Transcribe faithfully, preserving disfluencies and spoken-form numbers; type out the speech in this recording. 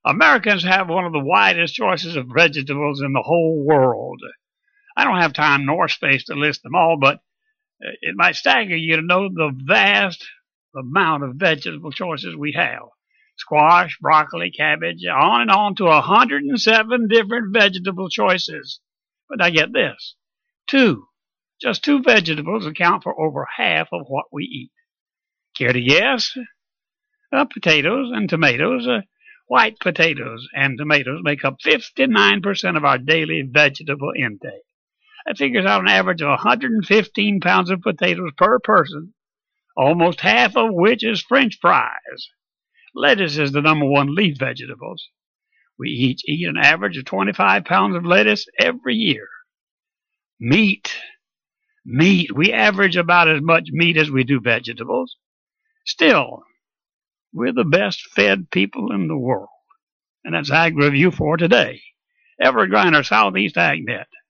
Americans have one of the widest choices of vegetables in the whole world. I don't have time nor space to list them all, but it might stagger you to know the vast amount of vegetable choices we have. Squash, broccoli, cabbage, on and on to one hundred seven different vegetable choices. But now get this. Two. Just two vegetables account for over half of what we eat. Care to guess? Uh, potatoes and tomatoes. Uh, white potatoes and tomatoes make up fifty-nine percent of our daily vegetable intake. That figures out an average of one hundred fifteen pounds of potatoes per person, almost half of which is French fries. Lettuce is the number one leaf vegetable. We each eat an average of twenty-five pounds of lettuce every year. Meat. Meat. We average about as much meat as we do vegetables. Still, we're the best fed people in the world. And that's Ag Review for today. Everett Griner, Southeast AgNet.